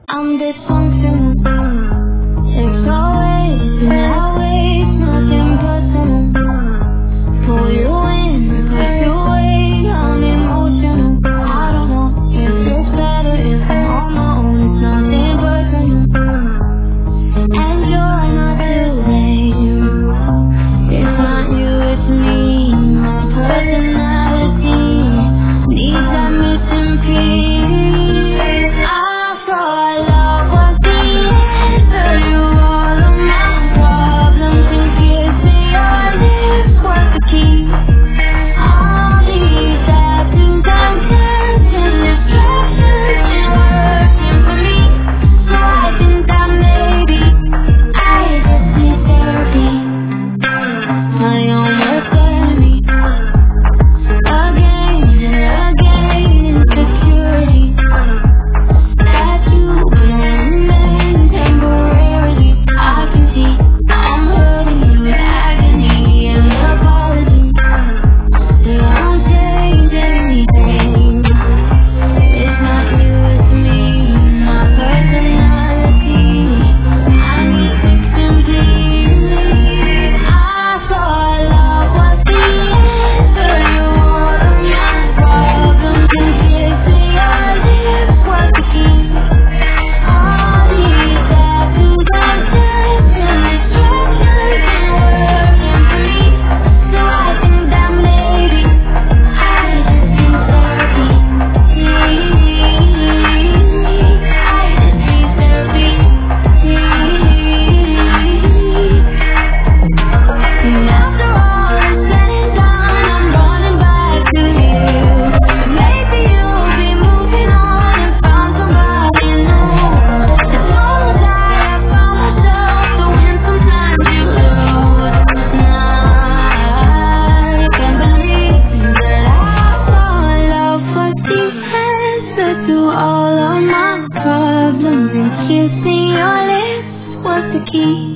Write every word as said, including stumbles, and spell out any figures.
I'm dysfunctional. It's always been that way. It's nothing personal. Pull you in, push you away. I'm emotional. I don't know if it's better if I'm on my own. It's nothing personal. And you're not to blame. It's not you, it's me. My personality needs that missing piece. I thought love was the answer to all of my problems, and kissing your lips was the key. All these tattoos and tears and distractions ain't working for me. So I think that maybe I just need therapy. My own worst enemy. Again and again, insecurity. That you can remain temporarily. I can see I'm hurting you with agony and apology. They won't change anything. It's not you, it's me. My personality I need fixing, please. I thought love was the answer to all of my problems, and kissing your lips was the key. All these tattoos and tears and distractions ain't working for me. So I think that maybe I just need therapy. I just need therapy. And after all is said and done, I'm running back to you. Maybe you'll be moving on and found somebody new. As long as I have found myself, so when sometimes you lose, I can't believe that I thought love was the answer to all of my problems, and kissing your lips was the key.